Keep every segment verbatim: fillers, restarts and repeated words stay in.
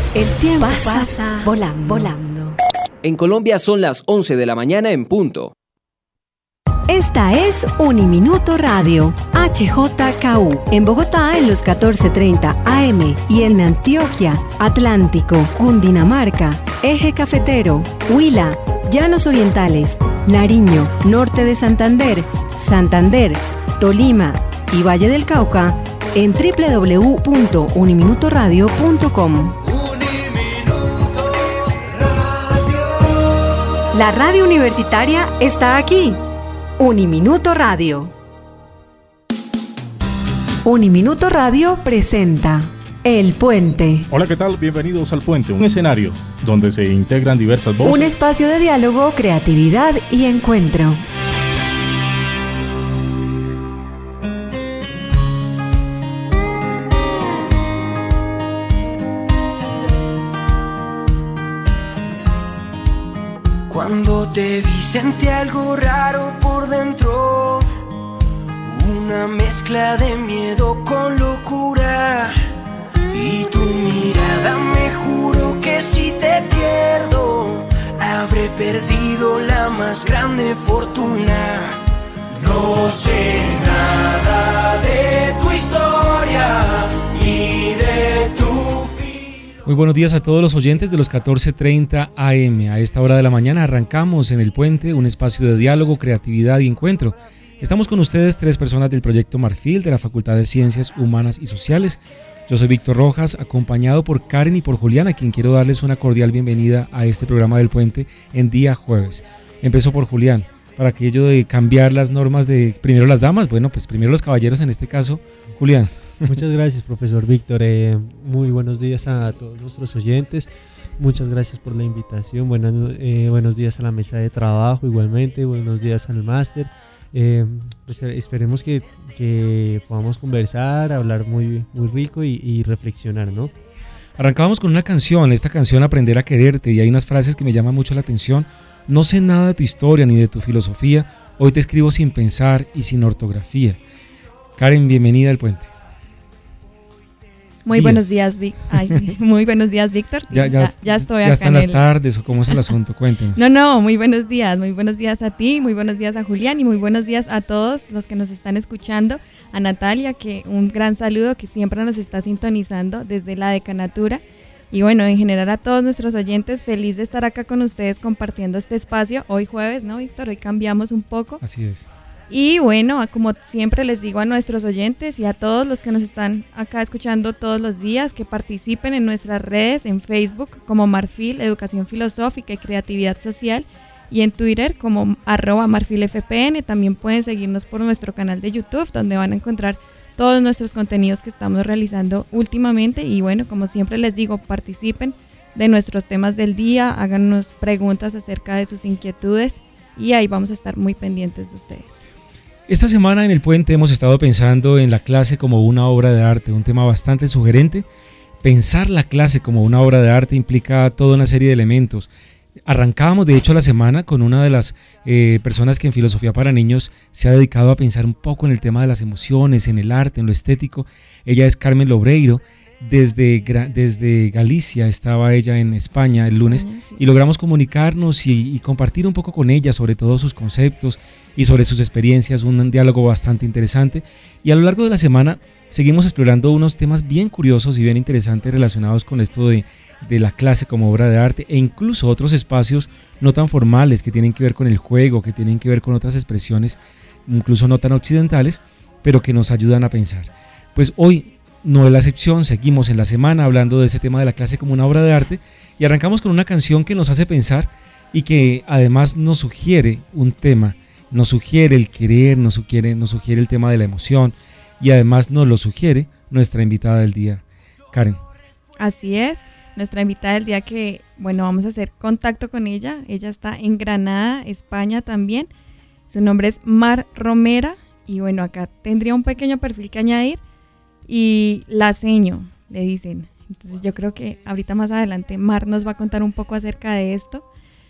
El tiempo pasa, pasa volando, volando. En Colombia son las once de la mañana en punto. Esta es Uniminuto Radio, H J K U, en Bogotá en los catorce treinta A M y en Antioquia, Atlántico, Cundinamarca, Eje Cafetero, Huila, Llanos Orientales, Nariño, Norte de Santander, Santander, Tolima y Valle del Cauca en doble u doble u doble u punto uniminutoradio punto com. La radio universitaria está aquí. Uniminuto Radio. Uniminuto Radio presenta El Puente. Hola, ¿qué tal? Bienvenidos al Puente, un escenario donde se integran diversas voces. Un espacio de diálogo, creatividad y encuentro. Cuando te vi sentí algo raro por dentro, una mezcla de miedo con locura. Y tu mirada me juro que si te pierdo, habré perdido la más grande fortuna. No sé nada de tu historia, ni de tu... Muy buenos días a todos los oyentes de los catorce treinta A M. A esta hora de la mañana arrancamos en El Puente, un espacio de diálogo, creatividad y encuentro. Estamos con ustedes tres personas del Proyecto Marfil de la Facultad de Ciencias Humanas y Sociales. Yo soy Víctor Rojas, acompañado por Karen y por Julián, a quien quiero darles una cordial bienvenida a este programa del Puente en día jueves. Empezó por Julián, para aquello de cambiar las normas de primero las damas, bueno, pues primero los caballeros en este caso. Julián. Muchas gracias, profesor Víctor. Eh, muy buenos días a todos nuestros oyentes. Muchas gracias por la invitación. Buenas, eh, buenos días a la mesa de trabajo, igualmente. Buenos días al máster. Eh, pues esperemos que, que podamos conversar, hablar muy, muy rico y, y reflexionar, ¿no? Arrancábamos con una canción, esta canción Aprender a Quererte, y hay unas frases que me llaman mucho la atención. No sé nada de tu historia ni de tu filosofía. Hoy te escribo sin pensar y sin ortografía. Karen, bienvenida al Puente. Muy días. buenos días, Vic. Ay, muy buenos días, Víctor. Sí, ya, ya, ya, ya estoy ya acá. Ya están en las el... tardes, o cómo es el asunto, cuéntenos. No, no, muy buenos días, muy buenos días a ti, muy buenos días a Julián y muy buenos días a todos los que nos están escuchando. A Natalia, que un gran saludo, que siempre nos está sintonizando desde la decanatura. Y bueno, en general a todos nuestros oyentes, feliz de estar acá con ustedes compartiendo este espacio. Hoy jueves, ¿no, Víctor? Hoy cambiamos un poco. Así es. Y bueno, como siempre les digo a nuestros oyentes y a todos los que nos están acá escuchando todos los días, que participen en nuestras redes, en Facebook como Marfil, Educación Filosófica y Creatividad Social, y en Twitter como arroba marfilfpn. También pueden seguirnos por nuestro canal de YouTube, donde van a encontrar todos nuestros contenidos que estamos realizando últimamente. Y bueno, como siempre les digo, participen de nuestros temas del día, háganos preguntas acerca de sus inquietudes y ahí vamos a estar muy pendientes de ustedes. Esta semana en El Puente hemos estado pensando en la clase como una obra de arte, un tema bastante sugerente. Pensar la clase como una obra de arte implica toda una serie de elementos. Arrancábamos de hecho la semana con una de las eh, personas que en Filosofía para Niños se ha dedicado a pensar un poco en el tema de las emociones, en el arte, en lo estético. Ella es Carmen Lobreiro. Desde, desde Galicia estaba ella en España el lunes y logramos comunicarnos y, y compartir un poco con ella sobre todos sus conceptos y sobre sus experiencias, un diálogo bastante interesante. Y a lo largo de la semana seguimos explorando unos temas bien curiosos y bien interesantes relacionados con esto de, de la clase como obra de arte, e incluso otros espacios no tan formales que tienen que ver con el juego, que tienen que ver con otras expresiones incluso no tan occidentales, pero que nos ayudan a pensar. Pues hoy no es la excepción, seguimos en la semana hablando de ese tema de la clase como una obra de arte y arrancamos con una canción que nos hace pensar y que además nos sugiere un tema, nos sugiere el querer, nos sugiere, nos sugiere el tema de la emoción y además nos lo sugiere nuestra invitada del día, Karen. Así es, nuestra invitada del día que, bueno, vamos a hacer contacto con ella, ella está en Granada, España también, su nombre es Mar Romera y bueno, acá tendría un pequeño perfil que añadir. Y la seño, le dicen. Entonces yo creo que ahorita más adelante Mar nos va a contar un poco acerca de esto.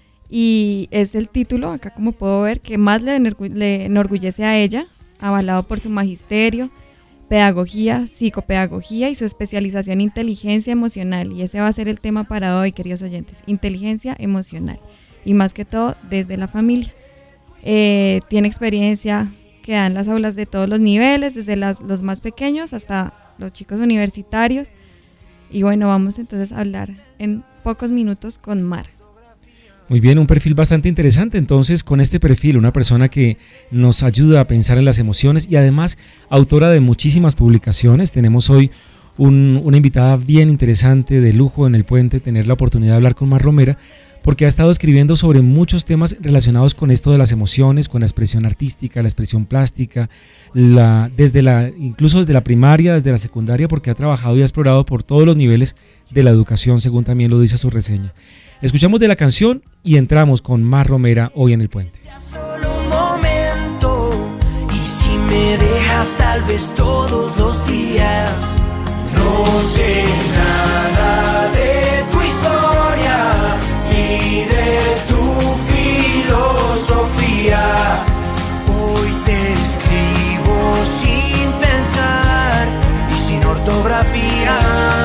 Y es el título, acá como puedo ver, que más le, enorgu- le enorgullece a ella, avalado por su magisterio, pedagogía, psicopedagogía y su especialización en inteligencia emocional. Y ese va a ser el tema para hoy, queridos oyentes, inteligencia emocional. Y más que todo, desde la familia. Eh, tiene experiencia que da en las aulas de todos los niveles, desde los, los más pequeños hasta los chicos universitarios. Y bueno, vamos entonces a hablar en pocos minutos con Mar. Muy bien, un perfil bastante interesante. Entonces, con este perfil, una persona que nos ayuda a pensar en las emociones y además autora de muchísimas publicaciones. Tenemos hoy un, una invitada bien interesante, de lujo en El Puente, tener la oportunidad de hablar con Mar Romera, porque ha estado escribiendo sobre muchos temas relacionados con esto de las emociones, con la expresión artística, la expresión plástica, la, desde la, incluso desde la primaria, desde la secundaria, porque ha trabajado y ha explorado por todos los niveles de la educación, según también lo dice su reseña. Escuchamos de la canción y entramos con Mar Romera hoy en El Puente. Solo un momento, y si me dejas tal vez todos los días, no sé nada de tu historia ni de tu filosofía. Hoy te escribo sin pensar y sin ortografía,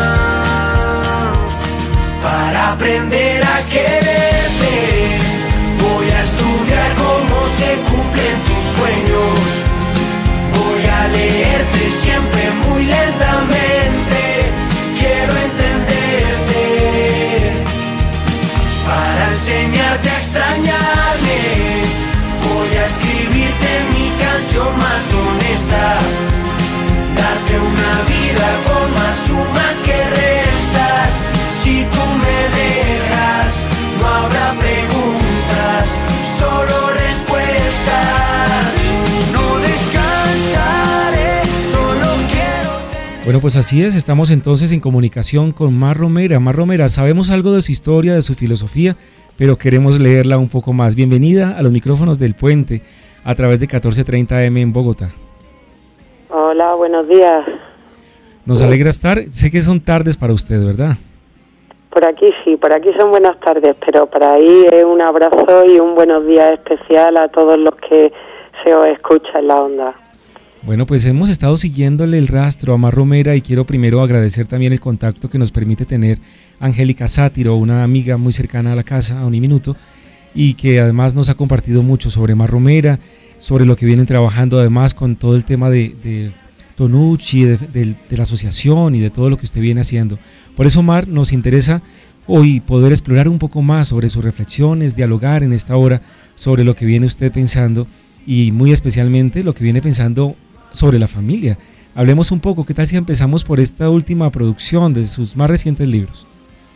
para aprender a quererte. Voy a estudiar cómo se cumplen tus sueños. Voy a leerte siempre muy lentamente. Quiero entenderte, para enseñarte a extrañarme. Voy a escribirte mi canción más honesta, darte una vida con más sumas que restas. Si tú me dejas, no habrá preguntas, solo respuestas. No descansaré, solo quiero tener... Bueno, pues así es, estamos entonces en comunicación con Mar Romera. Mar Romera, sabemos algo de su historia, de su filosofía, pero queremos leerla un poco más. Bienvenida a los micrófonos del Puente, a través de catorce treinta A M en Bogotá. Hola, buenos días. Nos alegra estar, sé que son tardes para usted, ¿verdad? Por aquí sí, por aquí son buenas tardes, pero para ahí es un abrazo y un buenos días especial a todos los que se os escucha en la onda. Bueno, pues hemos estado siguiéndole el rastro a Mar Romera y quiero primero agradecer también el contacto que nos permite tener Angélica Sátiro, una amiga muy cercana a la casa, a Uniminuto, y que además nos ha compartido mucho sobre Mar Romera, sobre lo que vienen trabajando además con todo el tema de, de Tonucci, de, de, de la asociación y de todo lo que usted viene haciendo. Por eso, Mar, nos interesa hoy poder explorar un poco más sobre sus reflexiones, dialogar en esta hora sobre lo que viene usted pensando y muy especialmente lo que viene pensando sobre la familia. Hablemos un poco, ¿qué tal si empezamos por esta última producción de sus más recientes libros?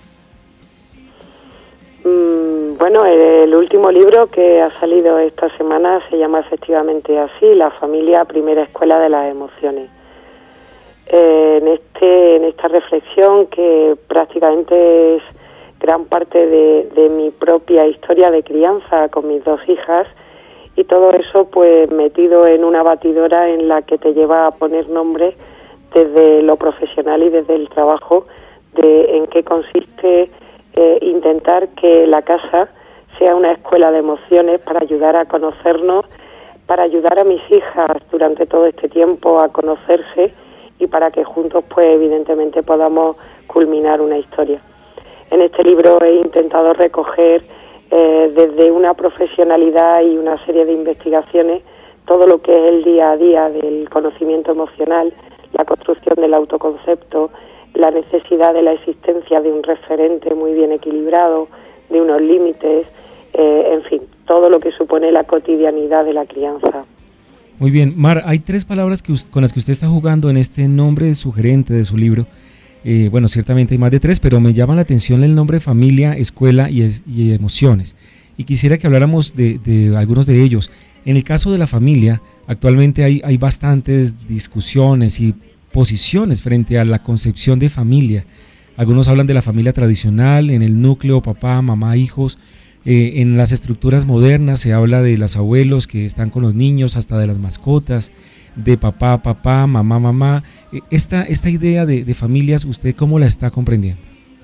Mm, bueno, el último libro que ha salido esta semana se llama efectivamente así, La familia, primera escuela de las emociones. Eh, en este en esta reflexión, que prácticamente es gran parte de, de mi propia historia de crianza con mis dos hijas, y todo eso pues metido en una batidora en la que te lleva a poner nombre desde lo profesional y desde el trabajo de en qué consiste eh, intentar que la casa sea una escuela de emociones para ayudar a conocernos, para ayudar a mis hijas durante todo este tiempo a conocerse y para que juntos pues evidentemente podamos culminar una historia. En este libro he intentado recoger eh, desde una profesionalidad y una serie de investigaciones todo lo que es el día a día del conocimiento emocional, la construcción del autoconcepto, la necesidad de la existencia de un referente muy bien equilibrado, de unos límites, eh, en fin, todo lo que supone la cotidianidad de la crianza. Muy bien, Mar, hay tres palabras que usted, con las que usted está jugando en este nombre sugerente de su libro. Eh, bueno, ciertamente hay más de tres, pero me llama la atención el nombre familia, escuela y, es, y emociones. Y quisiera que habláramos de, de algunos de ellos. En el caso de la familia, actualmente hay, hay bastantes discusiones y posiciones frente a la concepción de familia. Algunos hablan de la familia tradicional, en el núcleo, papá, mamá, hijos. Eh, en las estructuras modernas se habla de los abuelos que están con los niños, hasta de las mascotas, de papá, papá, mamá, mamá. Eh, esta, esta idea de, de familias, ¿usted cómo la está comprendiendo?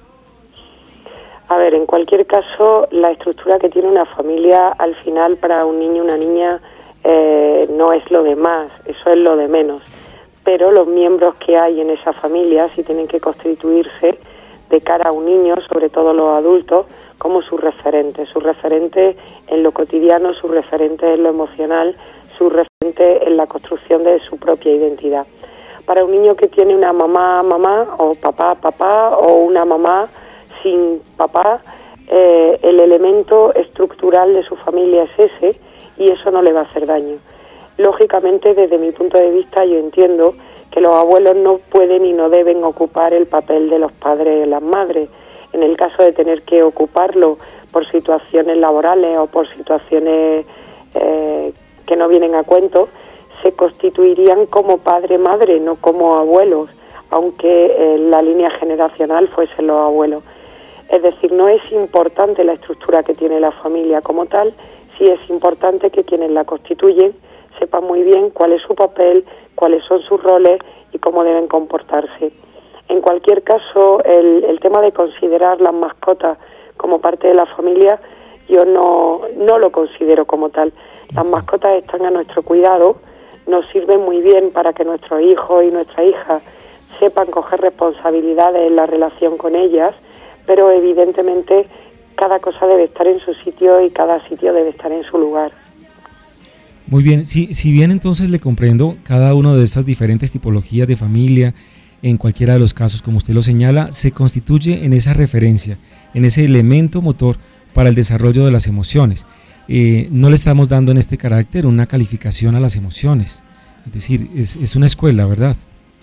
A ver, en cualquier caso, la estructura que tiene una familia, al final, para un niño o una niña, eh, no es lo de más, eso es lo de menos. pero los miembros que hay en esa familia sí tienen que constituirse de cara a un niño, sobre todo los adultos, como su referente, su referente en lo cotidiano, su referente en lo emocional, su referente en la construcción de su propia identidad. Para un niño que tiene una mamá, mamá, o papá, papá, o una mamá sin papá, eh, el elemento estructural de su familia es ese, y eso no le va a hacer daño. Lógicamente, desde mi punto de vista, yo entiendo que los abuelos no pueden y no deben ocupar el papel de los padres y las madres. En el caso de tener que ocuparlo por situaciones laborales o por situaciones eh, que no vienen a cuento, se constituirían como padre-madre, no como abuelos, aunque eh, la línea generacional fuesen los abuelos. Es decir, no es importante la estructura que tiene la familia como tal, sí es importante que quienes la constituyen sepan muy bien cuál es su papel, cuáles son sus roles y cómo deben comportarse. En cualquier caso, el, el tema de considerar las mascotas como parte de la familia, yo no, no lo considero como tal. Las mascotas están a nuestro cuidado, nos sirven muy bien para que nuestros hijos y nuestras hijas sepan coger responsabilidades en la relación con ellas, pero evidentemente cada cosa debe estar en su sitio y cada sitio debe estar en su lugar. Muy bien, si, si bien entonces le comprendo cada una de estas diferentes tipologías de familia, en cualquiera de los casos, como usted lo señala, se constituye en esa referencia, en ese elemento motor para el desarrollo de las emociones. Eh, no le estamos dando en este carácter una calificación a las emociones, es decir, es, es una escuela, ¿verdad?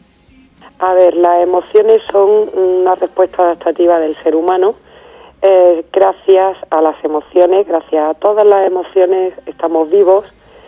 A ver, las emociones son una respuesta adaptativa del ser humano. Eh, gracias a las emociones, gracias a todas las emociones, estamos vivos.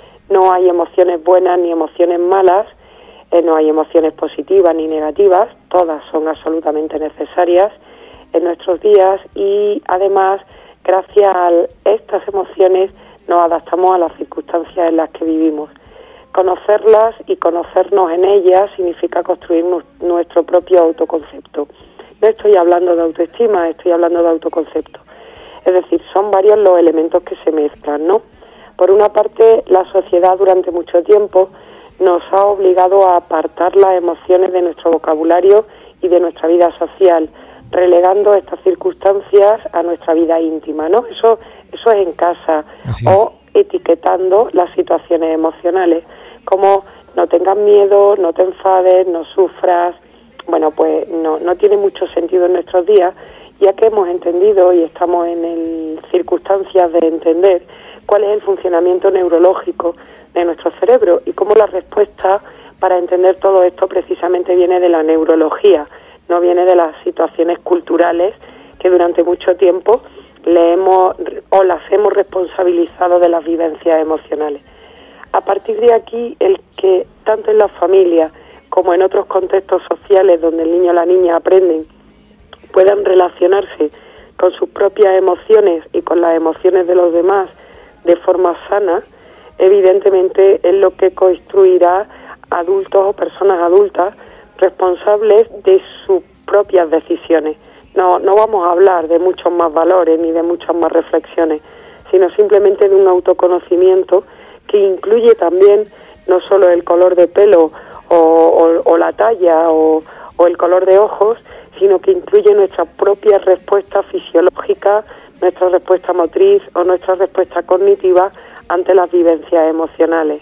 No hay emociones buenas ni emociones malas, eh, no hay emociones positivas ni negativas, todas son absolutamente necesarias en nuestros días y además, gracias a estas emociones, nos adaptamos a las circunstancias en las que vivimos. Conocerlas y conocernos en ellas significa construir nu- nuestro propio autoconcepto. No estoy hablando de autoestima, estoy hablando de autoconcepto. Es decir, son varios los elementos que se mezclan, ¿no? Por una parte, la sociedad durante mucho tiempo nos ha obligado a apartar las emociones de nuestro vocabulario y de nuestra vida social, relegando estas circunstancias a nuestra vida íntima, ¿no? Eso, eso es en casa. Así o es. Etiquetando las situaciones emocionales, como no tengas miedo, no te enfades, no sufras. Bueno, pues no, no tiene mucho sentido en nuestros días, ya que hemos entendido y estamos en el, circunstancias de entender cuál es el funcionamiento neurológico de nuestro cerebro y cómo la respuesta para entender todo esto precisamente viene de la neurología, no viene de las situaciones culturales que durante mucho tiempo le hemos o las hemos responsabilizado de las vivencias emocionales. A partir de aquí, el que tanto en las familias como en otros contextos sociales donde el niño o la niña aprenden, puedan relacionarse con sus propias emociones y con las emociones de los demás de forma sana, evidentemente es lo que construirá adultos o personas adultas responsables de sus propias decisiones. No, no vamos a hablar de muchos más valores ni de muchas más reflexiones, sino simplemente de un autoconocimiento que incluye también no solo el color de pelo o, o, o la talla o, o el color de ojos, sino que incluye nuestra propia respuesta fisiológica, nuestra respuesta motriz o nuestra respuesta cognitiva ante las vivencias emocionales.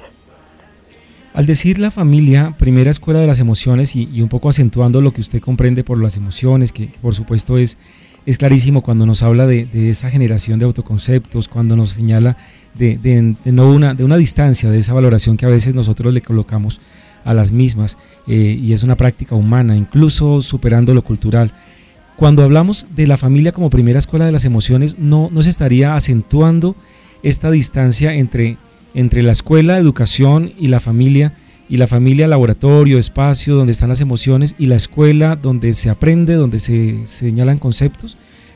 Al decir la familia, primera escuela de las emociones y, y un poco acentuando lo que usted comprende por las emociones, que, que por supuesto es, es clarísimo cuando nos habla de, de esa generación de autoconceptos, cuando nos señala de, de, de, no una, de una distancia, de esa valoración que a veces nosotros le colocamos a las mismas, eh, y es una práctica humana, incluso superando lo cultural. Cuando hablamos de la familia como primera escuela de las emociones, no, no se estaría acentuando esta distancia entre entre la escuela, educación y la familia, y la familia laboratorio, espacio donde están las emociones, y la escuela donde se aprende, donde se, se señalan conceptos.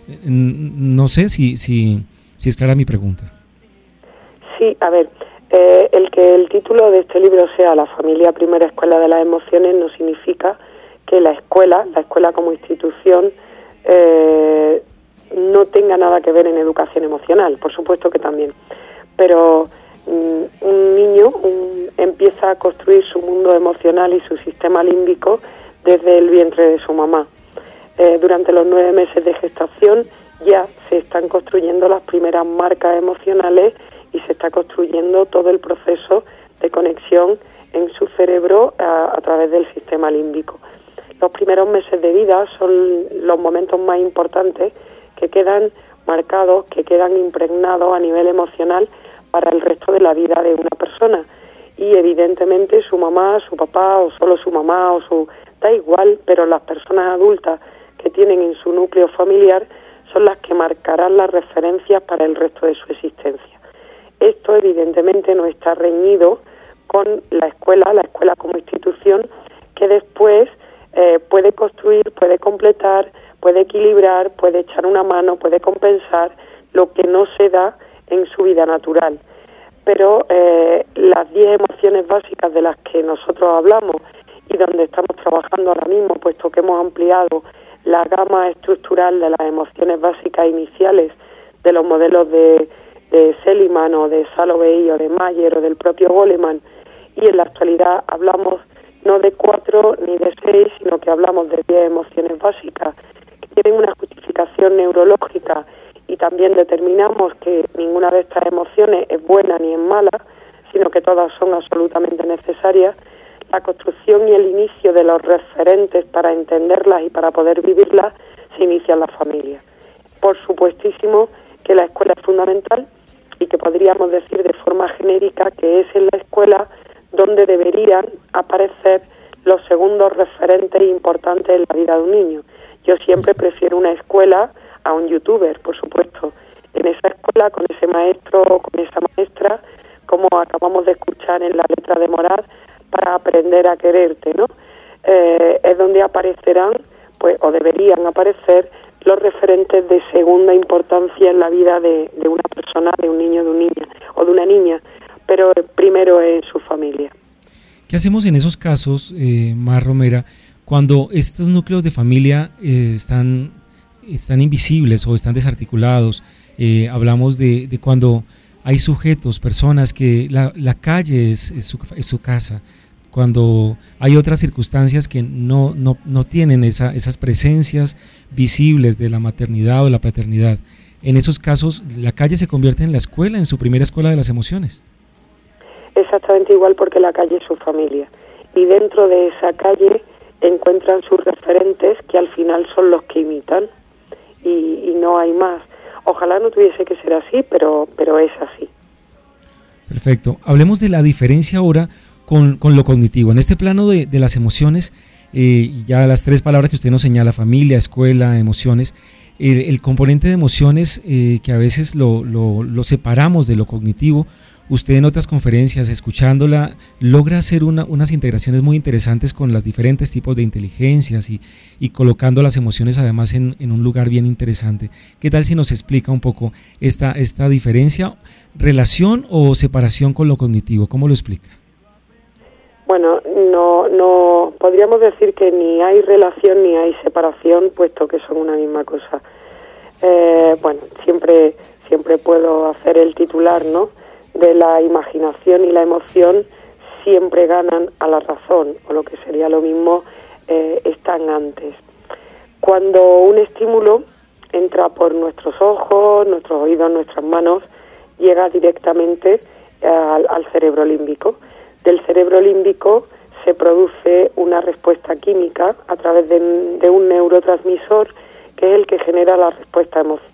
No sé si, si, si es clara mi pregunta. Sí, a ver, eh, el que el título de este libro sea La familia primera escuela de las emociones no significa que la escuela, la escuela como institución, eh, no tenga nada que ver en educación emocional, por supuesto que también, pero un niño un, empieza a construir su mundo emocional y su sistema límbico desde el vientre de su mamá. Eh, durante los nueve meses de gestación ya se están construyendo las primeras marcas emocionales y se está construyendo todo el proceso de conexión en su cerebro a, a través del sistema límbico. Los primeros meses de vida son los momentos más importantes que quedan marcados, que quedan impregnados a nivel emocional para el resto de la vida de una persona. Y evidentemente su mamá, su papá o solo su mamá o su... da igual, pero las personas adultas que tienen en su núcleo familiar son las que marcarán las referencias para el resto de su existencia. Esto evidentemente no está reñido con la escuela, la escuela como institución, que después eh, puede construir, puede completar, puede equilibrar, puede echar una mano, puede compensar lo que no se da en su vida natural. Pero eh, las diez emociones básicas de las que nosotros hablamos y donde estamos trabajando ahora mismo, puesto que hemos ampliado la gama estructural de las emociones básicas iniciales de los modelos de, de Seligman o de Salovey o de Mayer o del propio Goleman, y en la actualidad hablamos no de cuatro ni de seis, sino que hablamos de diez emociones básicas que tienen una justificación neurológica, y también determinamos que ninguna de estas emociones es buena ni es mala, sino que todas son absolutamente necesarias. La construcción y el inicio de los referentes para entenderlas y para poder vivirlas se inicia en la familia. Por supuestísimo que la escuela es fundamental y que podríamos decir de forma genérica que es en la escuela donde deberían aparecer los segundos referentes importantes en la vida de un niño. Yo siempre prefiero una escuela a un youtuber, por supuesto. En esa escuela, con ese maestro o con esa maestra, como acabamos de escuchar en la letra de Morad, para aprender a quererte, ¿no? Eh, es donde aparecerán, pues, o deberían aparecer, los referentes de segunda importancia en la vida de, de una persona, de un niño, de una niña, o de una niña, pero primero es su familia. ¿Qué hacemos en esos casos, eh, Mar Romera, cuando estos núcleos de familia eh, están, están invisibles o están desarticulados? Eh, hablamos de, de cuando hay sujetos, personas que la, la calle es, es, su, es su casa, cuando hay otras circunstancias que no, no, no tienen esa, esas presencias visibles de la maternidad o la paternidad. En esos casos, la calle se convierte en la escuela, en su primera escuela de las emociones. Exactamente igual, porque la calle es su familia. Y dentro de esa calle encuentran sus referentes, que al final son los que imitan. Y, y no hay más. Ojalá no tuviese que ser así, pero, pero es así. Perfecto. Hablemos de la diferencia ahora con, con lo cognitivo. En este plano de, de las emociones, eh, ya las tres palabras que usted nos señala, familia, escuela, emociones, el, el componente de emociones eh, que a veces lo, lo, lo separamos de lo cognitivo. Usted en otras conferencias, escuchándola, logra hacer una, unas integraciones muy interesantes con los diferentes tipos de inteligencias y, y colocando las emociones además en, en un lugar bien interesante. ¿Qué tal si nos explica un poco esta, esta diferencia, relación o separación con lo cognitivo? ¿Cómo lo explica? Bueno, no, no podríamos decir que ni hay relación ni hay separación, puesto que son una misma cosa. Eh, bueno, siempre, siempre puedo hacer el titular, ¿no?, de la imaginación y la emoción siempre ganan a la razón, o lo que sería lo mismo, eh, están antes. Cuando un estímulo entra por nuestros ojos, nuestros oídos, nuestras manos, llega directamente eh, al, al cerebro límbico. Del cerebro límbico se produce una respuesta química a través de, de un neurotransmisor que es el que genera la respuesta emocional.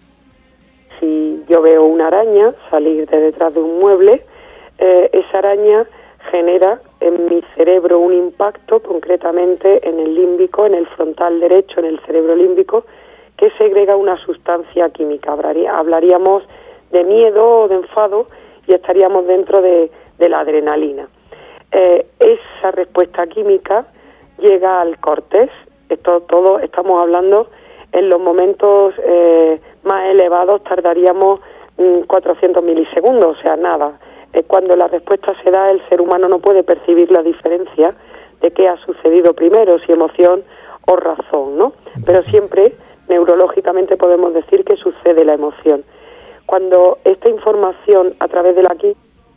Si yo veo una araña salir de detrás de un mueble, eh, esa araña genera en mi cerebro un impacto, concretamente en el límbico, en el frontal derecho, en el cerebro límbico, que segrega una sustancia química. Hablaría, hablaríamos de miedo o de enfado y estaríamos dentro de, de la adrenalina. Eh, esa respuesta química llega al córtex. Esto todo estamos hablando en los momentos eh, más elevados, tardaríamos mmm, cuatrocientos milisegundos, o sea, nada. Eh, cuando la respuesta se da, el ser humano no puede percibir la diferencia de qué ha sucedido primero, si emoción o razón, ¿no? Pero siempre, neurológicamente, podemos decir que sucede la emoción. Cuando esta información, a través de la química,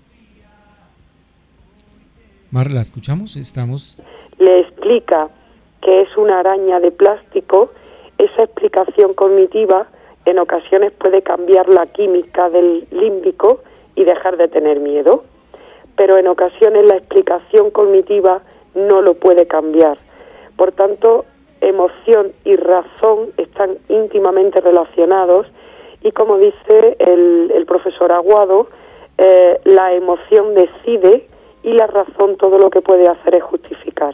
Mar, ¿la escuchamos? Estamos... Le explica que es una araña de plástico. Esa explicación cognitiva en ocasiones puede cambiar la química del límbico y dejar de tener miedo, pero en ocasiones la explicación cognitiva no lo puede cambiar. Por tanto, emoción y razón están íntimamente relacionados y, como dice el, el profesor Aguado, eh, la emoción decide y la razón todo lo que puede hacer es justificar.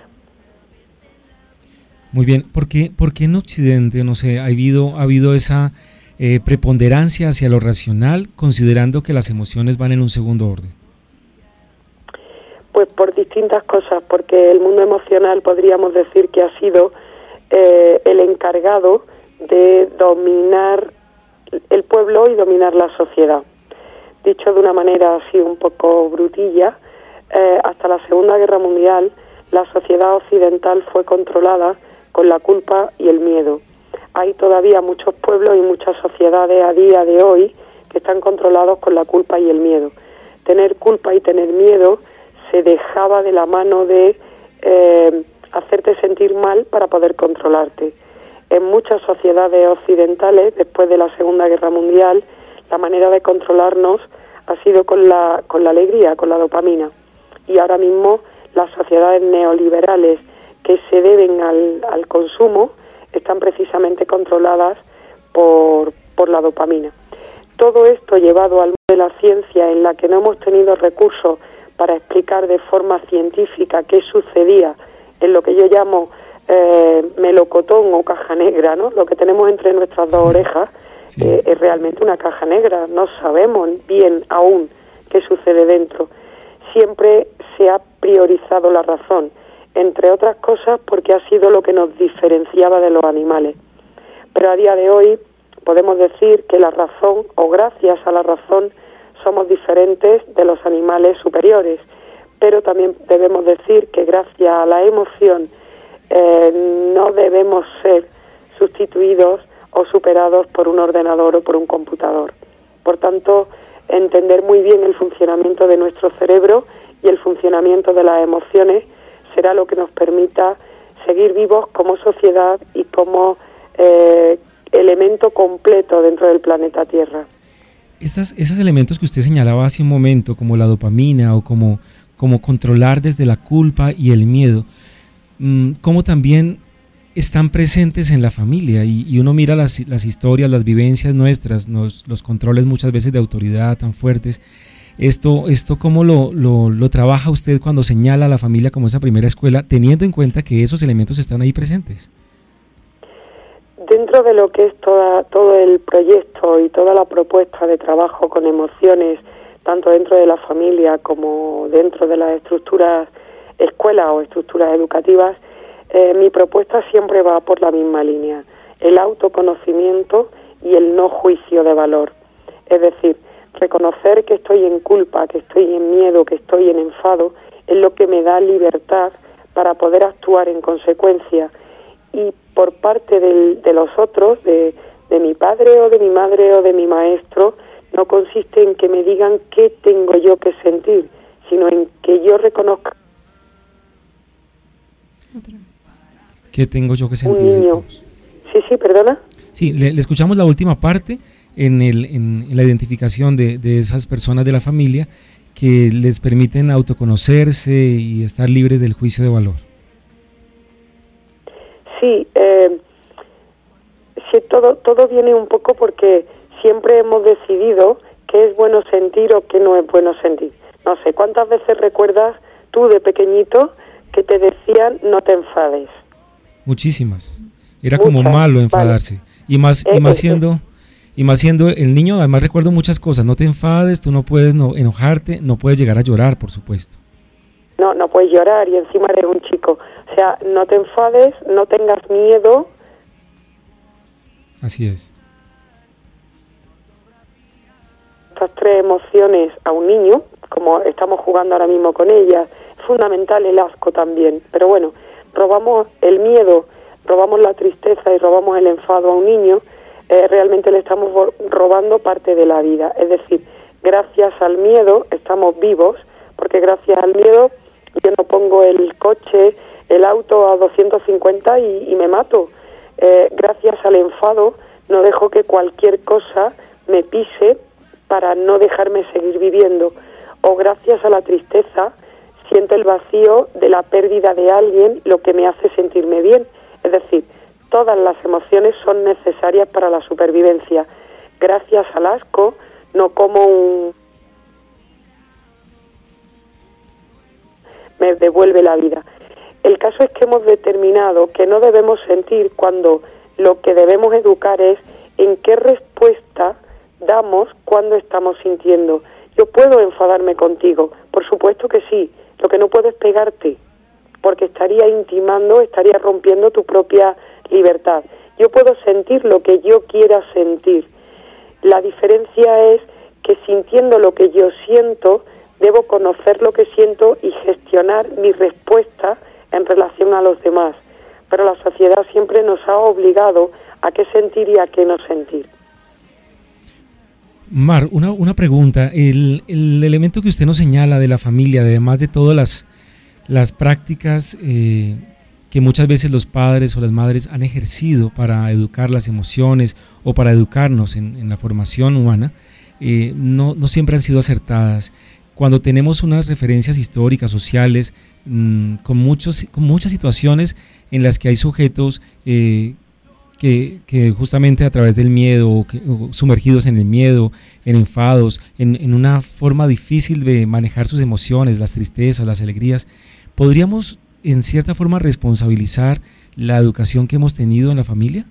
Muy bien, ¿por qué, por qué en Occidente, no sé, ha habido, ha habido esa eh, preponderancia hacia lo racional, considerando que las emociones van en un segundo orden? Pues por distintas cosas, porque el mundo emocional podríamos decir que ha sido eh, el encargado de dominar el pueblo y dominar la sociedad. Dicho de una manera así un poco brutilla, eh, hasta la Segunda Guerra Mundial la sociedad occidental fue controlada con la culpa y el miedo. Hay todavía muchos pueblos y muchas sociedades a día de hoy que están controlados con la culpa y el miedo. Tener culpa y tener miedo se dejaba de la mano de eh, hacerte sentir mal para poder controlarte. En muchas sociedades occidentales, después de la Segunda Guerra Mundial, la manera de controlarnos ha sido con la, con la alegría, con la dopamina. Y ahora mismo las sociedades neoliberales que se deben al, al consumo están precisamente controladas por, por la dopamina. Todo esto llevado al mundo de la ciencia, en la que no hemos tenido recursos para explicar de forma científica qué sucedía en lo que yo llamo eh, melocotón o caja negra, ¿no? Lo que tenemos entre nuestras dos orejas, sí. eh, es realmente una caja negra. No sabemos bien aún qué sucede dentro. Siempre se ha priorizado la razón, entre otras cosas porque ha sido lo que nos diferenciaba de los animales. Pero a día de hoy podemos decir que la razón, o gracias a la razón, somos diferentes de los animales superiores, pero también debemos decir que gracias a la emoción eh, no debemos ser sustituidos o superados por un ordenador o por un computador. Por tanto, entender muy bien el funcionamiento de nuestro cerebro y el funcionamiento de las emociones será lo que nos permita seguir vivos como sociedad y como eh, elemento completo dentro del planeta Tierra. Estas, esos elementos que usted señalaba hace un momento, como la dopamina o como, como controlar desde la culpa y el miedo, ¿cómo también están presentes en la familia? Y, y uno mira las, las historias, las vivencias nuestras, nos, los controles muchas veces de autoridad tan fuertes. Esto, esto ¿cómo lo, lo, lo trabaja usted cuando señala a la familia como esa primera escuela, teniendo en cuenta que esos elementos están ahí presentes? Dentro de lo que es toda, todo el proyecto y toda la propuesta de trabajo con emociones, tanto dentro de la familia como dentro de las estructuras escuelas o estructuras educativas, eh, mi propuesta siempre va por la misma línea: el autoconocimiento y el no juicio de valor. Es decir, reconocer que estoy en culpa, que estoy en miedo, que estoy en enfado, es lo que me da libertad para poder actuar en consecuencia. Y por parte del, de los otros, de, de mi padre o de mi madre o de mi maestro, no consiste en que me digan qué tengo yo que sentir, sino en que yo reconozca. ¿Qué tengo yo que sentir? Un niño. Sí, sí, perdona. Sí, le, le escuchamos la última parte en, el, en, en la identificación de, de esas personas de la familia que les permiten autoconocerse y estar libres del juicio de valor. Sí, eh, sí todo, todo viene un poco porque siempre hemos decidido qué es bueno sentir o qué no es bueno sentir. No sé, ¿cuántas veces recuerdas tú de pequeñito que te decían no te enfades? Muchísimas. Era Muchas, como malo enfadarse. Vale. Y más, y más siendo, y más siendo el niño, además recuerdo muchas cosas. No te enfades, tú no puedes no, enojarte, no puedes llegar a llorar, por supuesto. No, no puedes llorar y encima eres un chico. O sea, no te enfades, no tengas miedo. Así es. Estas tres emociones a un niño, como estamos jugando ahora mismo con ellas, es fundamental el asco también. Pero bueno, robamos el miedo, robamos la tristeza y robamos el enfado a un niño, eh, realmente le estamos robando parte de la vida. Es decir, gracias al miedo estamos vivos, porque gracias al miedo yo no pongo el coche, el auto a doscientos cincuenta y, y me mato. Eh, gracias al enfado no dejo que cualquier cosa me pise para no dejarme seguir viviendo. O gracias a la tristeza siento el vacío de la pérdida de alguien, lo que me hace sentirme bien. Es decir, todas las emociones son necesarias para la supervivencia. Gracias al asco no como un... me devuelve la vida. El caso es que hemos determinado que no debemos sentir cuando lo que debemos educar es en qué respuesta damos cuando estamos sintiendo. Yo puedo enfadarme contigo, por supuesto que sí, lo que no puedo es pegarte, porque estaría intimando, estaría rompiendo tu propia libertad. Yo puedo sentir lo que yo quiera sentir. La diferencia es que sintiendo lo que yo siento, debo conocer lo que siento y gestionar mi respuesta en relación a los demás. Pero la sociedad siempre nos ha obligado a qué sentir y a qué no sentir. Mar, una, una pregunta. El, el elemento que usted nos señala de la familia, además de todas las, las prácticas eh, que muchas veces los padres o las madres han ejercido para educar las emociones o para educarnos en, en la formación humana, eh, no, no siempre han sido acertadas. Cuando tenemos unas referencias históricas, sociales, mmm, con, muchos, con muchas situaciones en las que hay sujetos eh, que, que justamente a través del miedo, o que, o sumergidos en el miedo, en enfados, en, en una forma difícil de manejar sus emociones, las tristezas, las alegrías, ¿podríamos en cierta forma responsabilizar la educación que hemos tenido en la familia?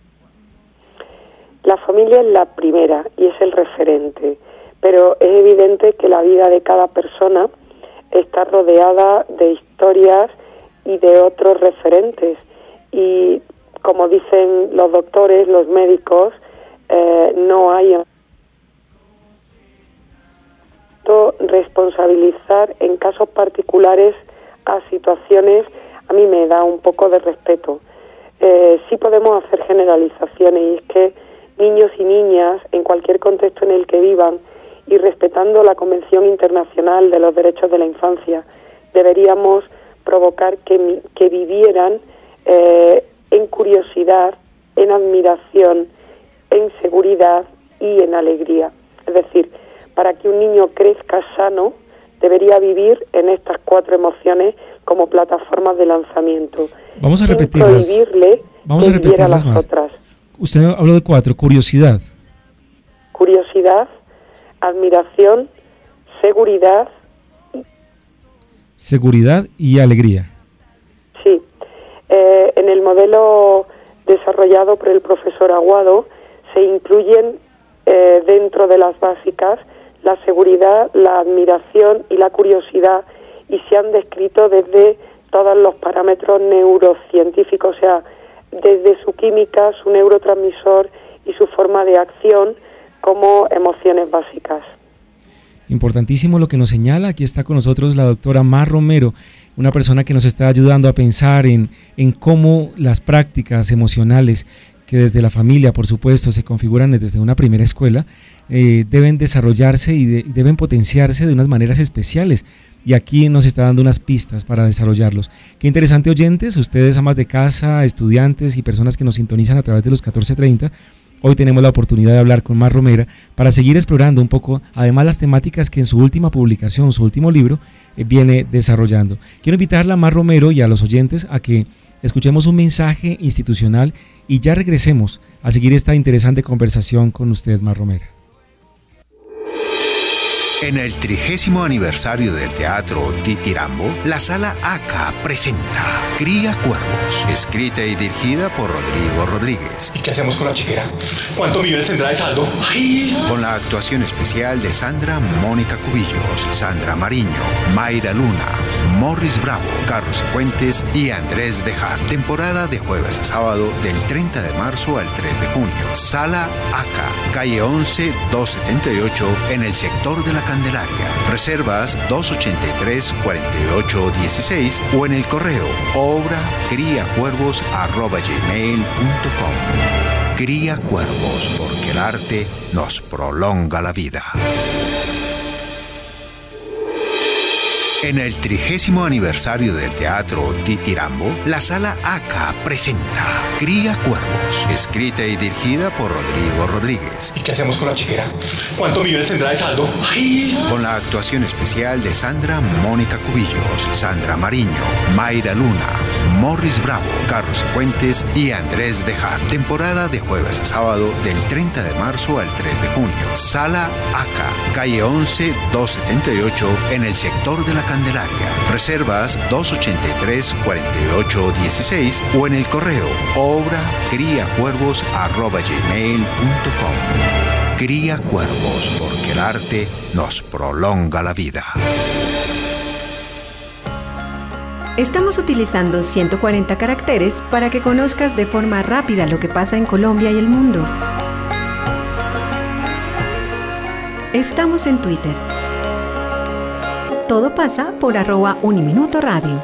La familia es la primera y es el referente. Pero es evidente que la vida de cada persona está rodeada de historias y de otros referentes. Y como dicen los doctores, los médicos, eh, no hay responsabilizar en casos particulares a situaciones. A mí me da un poco de respeto. Eh, sí podemos hacer generalizaciones, y es que niños y niñas, en cualquier contexto en el que vivan, y respetando la Convención Internacional de los Derechos de la Infancia, deberíamos provocar que, que vivieran eh, en curiosidad, en admiración, en seguridad y en alegría. Es decir, para que un niño crezca sano, debería vivir en estas cuatro emociones como plataformas de lanzamiento. Vamos a repetirlas. Sin prohibirle Vamos a repetirlas las más. otras. Usted habló de cuatro. Curiosidad. Curiosidad, admiración, seguridad. Seguridad y alegría. Sí. Eh, en el modelo desarrollado por el profesor Aguado se incluyen eh, dentro de las básicas la seguridad, la admiración y la curiosidad, y se han descrito desde todos los parámetros neurocientíficos, o sea, desde su química, su neurotransmisor y su forma de acción como emociones básicas. Importantísimo lo que nos señala. Aquí está con nosotros la doctora Mar Romero, una persona que nos está ayudando a pensar en, en cómo las prácticas emocionales que desde la familia, por supuesto, se configuran desde una primera escuela, eh, deben desarrollarse y, de, y deben potenciarse de unas maneras especiales. Y aquí nos está dando unas pistas para desarrollarlos. Qué interesante, oyentes, ustedes amas de casa, estudiantes y personas que nos sintonizan a través de los catorce treinta. Hoy tenemos la oportunidad de hablar con Mar Romero para seguir explorando un poco, además, las temáticas que en su última publicación, su último libro, eh, viene desarrollando. Quiero invitarla a Mar Romero y a los oyentes a que escuchemos un mensaje institucional y ya regresemos a seguir esta interesante conversación con usted, Mar Romero. En el trigésimo aniversario del Teatro Titirambo, la Sala A C A presenta Cría Cuervos, escrita y dirigida por Rodrigo Rodríguez. ¿Y qué hacemos con la chiquera? ¿Cuántos millones tendrá de saldo? ¡Ay! Con la actuación especial de Sandra Mónica Cubillos, Sandra Mariño, Mayra Luna, Morris Bravo, Carlos Fuentes y Andrés Bejar. Temporada de jueves a sábado del treinta de marzo al tres de junio. Sala A C A, calle once, doscientos setenta y ocho, en el sector de la Candelaria. Reservas dos ochenta y tres, cuarenta y ocho dieciséis o en el correo obra criacuervos arroba gmail punto com. Cría Cuervos, porque el arte nos prolonga la vida. En el trigésimo aniversario del Teatro Titirambo, la Sala ACA presenta Cría Cuervos, escrita y dirigida por Rodrigo Rodríguez. ¿Y qué hacemos con la chiquera? ¿Cuántos millones tendrá de saldo? ¡Ay! Con la actuación especial de Sandra Mónica Cubillos, Sandra Mariño, Mayra Luna, Morris Bravo, Carlos Fuentes y Andrés Bejar. Temporada de jueves a sábado del treinta de marzo al tres de junio. Sala ACA, calle once, doscientos setenta y ocho, en el sector de la Candelaria. Reservas dos ochenta y tres, cuarenta y ocho dieciséis o en el correo obra criacuervos arroba gmail punto com. Cría Cuervos, porque el arte nos prolonga la vida. Estamos utilizando ciento cuarenta caracteres para que conozcas de forma rápida lo que pasa en Colombia y el mundo. Estamos en Twitter. Todo pasa por arroba Uniminuto Radio.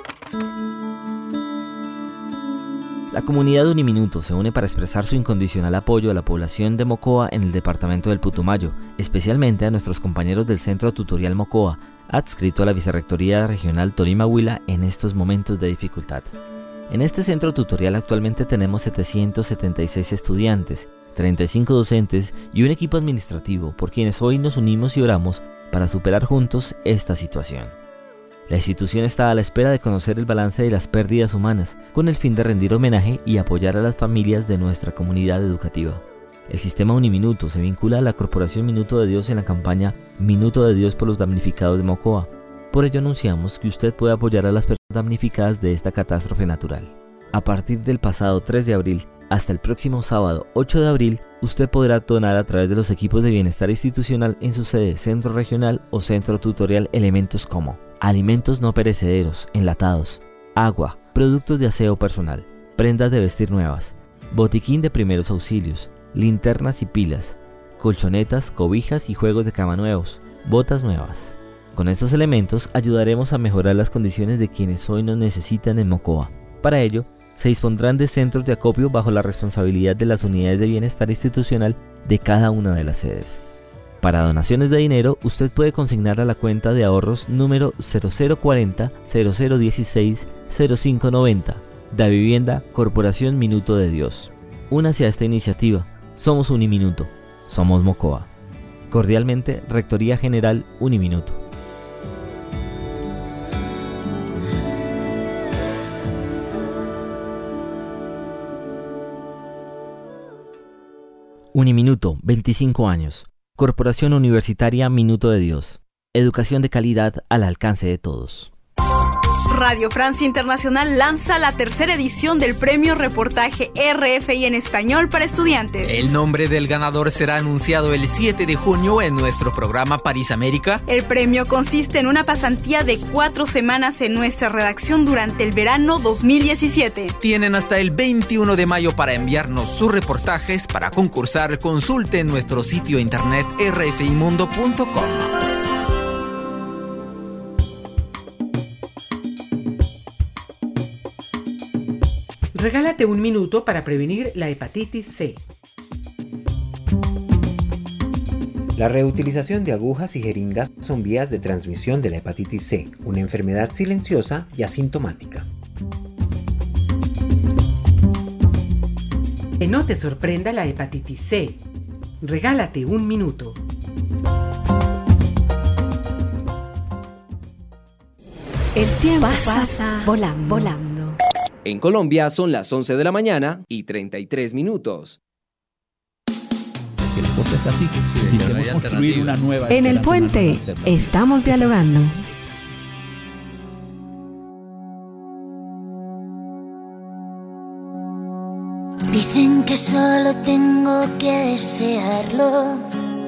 La comunidad Uniminuto se une para expresar su incondicional apoyo a la población de Mocoa en el departamento del Putumayo, especialmente a nuestros compañeros del Centro Tutorial Mocoa, adscrito a la Vicerrectoría Regional Tolima-Huila en estos momentos de dificultad. En este centro tutorial actualmente tenemos setecientos setenta y seis estudiantes, treinta y cinco docentes y un equipo administrativo por quienes hoy nos unimos y oramos para superar juntos esta situación. La institución está a la espera de conocer el balance de las pérdidas humanas, con el fin de rendir homenaje y apoyar a las familias de nuestra comunidad educativa. El sistema Uniminuto se vincula a la Corporación Minuto de Dios en la campaña Minuto de Dios por los damnificados de Mocoa. Por ello anunciamos que usted puede apoyar a las personas damnificadas de esta catástrofe natural. A partir del pasado tres de abril hasta el próximo sábado ocho de abril, usted podrá donar a través de los equipos de bienestar institucional en su sede, centro regional o centro tutorial elementos como alimentos no perecederos, enlatados, agua, productos de aseo personal, prendas de vestir nuevas, botiquín de primeros auxilios, linternas y pilas, colchonetas, cobijas y juegos de cama nuevos, botas nuevas. Con estos elementos ayudaremos a mejorar las condiciones de quienes hoy nos necesitan en Mocoa. Para ello, se dispondrán de centros de acopio bajo la responsabilidad de las unidades de bienestar institucional de cada una de las sedes. Para donaciones de dinero, usted puede consignar a la cuenta de ahorros número cero cero cuarenta, cero cero dieciséis, cero cinco noventa, Da Vivienda, Corporación Minuto de Dios. Únase a esta iniciativa. Somos Uniminuto. Somos Mocoa. Cordialmente, Rectoría General Uniminuto. Uniminuto, veinticinco años. Corporación Universitaria Minuto de Dios. Educación de calidad al alcance de todos. Radio Francia Internacional lanza la tercera edición del Premio Reportaje R F I en Español para Estudiantes. El nombre del ganador será anunciado el siete de junio en nuestro programa París América. El premio consiste en una pasantía de cuatro semanas en nuestra redacción durante el verano dos mil diecisiete. Tienen hasta el veintiuno de mayo para enviarnos sus reportajes. Para concursar, consulte en nuestro sitio internet r f i mundo punto com. Regálate un minuto para prevenir la hepatitis C. La reutilización de agujas y jeringas son vías de transmisión de la hepatitis C, una enfermedad silenciosa y asintomática. Que no te sorprenda la hepatitis C. Regálate un minuto. El tiempo pasa, pasa volando. volando. En Colombia son las once de la mañana y treinta y tres minutos. En el puente estamos dialogando. Dicen que solo tengo que desearlo.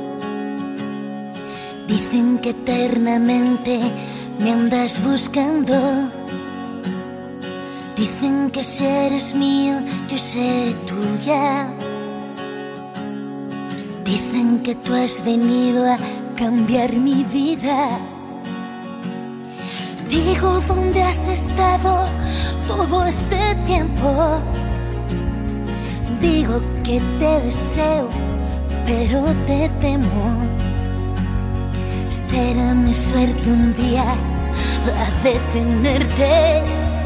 Dicen que eternamente me andas buscando. Dicen que si eres mío, yo seré tuya. Dicen que tú has venido a cambiar mi vida. Digo, ¿dónde has estado todo este tiempo? Digo que te deseo, pero te temo. Será mi suerte un día pueda detenerte.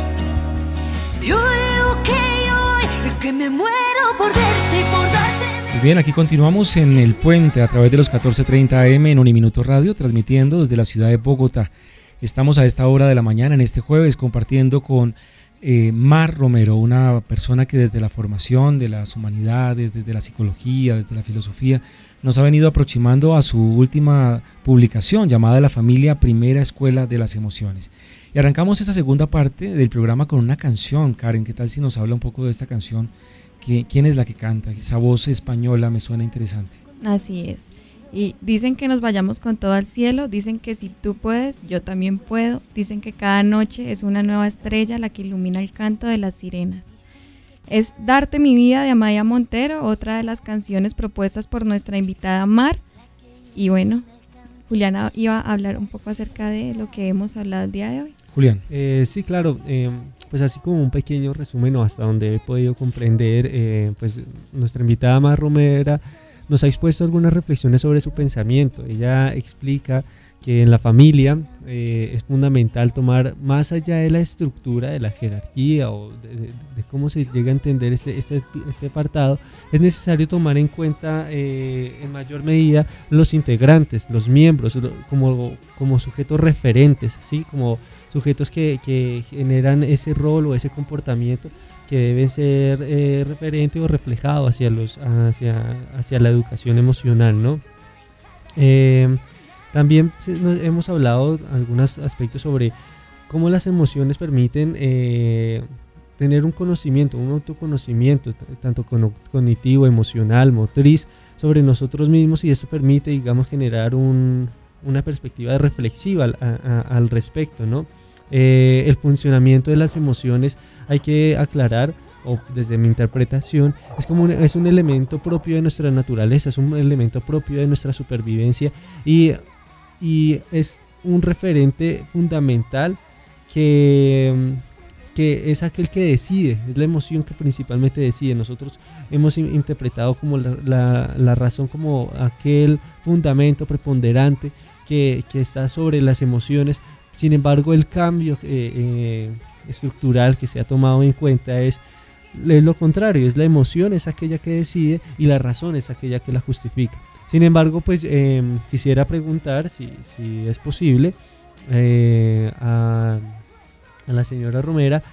Yo digo que yo, que me muero por verte y por darte. Muy bien, aquí continuamos en El Puente a través de los catorce treinta A M en Uniminuto Radio, transmitiendo desde la ciudad de Bogotá. Estamos a esta hora de la mañana, en este jueves, compartiendo con eh, Mar Romero, una persona que desde la formación de las humanidades, desde la psicología, desde la filosofía, nos ha venido aproximando a su última publicación llamada La familia, primera escuela de las emociones. Y arrancamos esa segunda parte del programa con una canción. Karen, ¿qué tal si nos habla un poco de esta canción? ¿Quién es la que canta? Esa voz española me suena interesante. Así es. Y dicen que nos vayamos con todo al cielo, dicen que si tú puedes, yo también puedo, dicen que cada noche es una nueva estrella la que ilumina el canto de las sirenas. Es Darte mi vida de Amaya Montero, otra de las canciones propuestas por nuestra invitada Mar. Y bueno, Juliana iba a hablar un poco acerca de lo que hemos hablado el día de hoy. Julián. Eh, sí, claro, eh, pues así como un pequeño resumen, o hasta donde he podido comprender, eh, pues nuestra invitada Mar Romero nos ha expuesto algunas reflexiones sobre su pensamiento. Ella explica que en la familia eh, es fundamental tomar, más allá de la estructura, de la jerarquía o de, de, de cómo se llega a entender este, este, este apartado, es necesario tomar en cuenta eh, en mayor medida los integrantes, los miembros, como, como sujetos referentes, ¿sí? Como sujetos que, que generan ese rol o ese comportamiento que deben ser eh, referente o reflejado hacia, los, hacia, hacia la educación emocional, ¿no? Eh, también hemos hablado algunos aspectos sobre cómo las emociones permiten eh, tener un conocimiento, un autoconocimiento, tanto cognitivo, emocional, motriz, sobre nosotros mismos, y eso permite, digamos, generar un, una perspectiva reflexiva al, a, al respecto, ¿no? Eh, el funcionamiento de las emociones, hay que aclarar, o desde mi interpretación, es como un, es un elemento propio de nuestra naturaleza, es un elemento propio de nuestra supervivencia, y, y es un referente fundamental que, que es aquel que decide, es la emoción que principalmente decide. Nosotros hemos interpretado como la, la, la razón como aquel fundamento preponderante que, que está sobre las emociones. Sin embargo, el cambio eh, eh, estructural que se ha tomado en cuenta es, es lo contrario, es la emoción, es aquella que decide, y la razón es aquella que la justifica. Sin embargo, pues eh, quisiera preguntar si, si es posible eh, a, a la señora Romero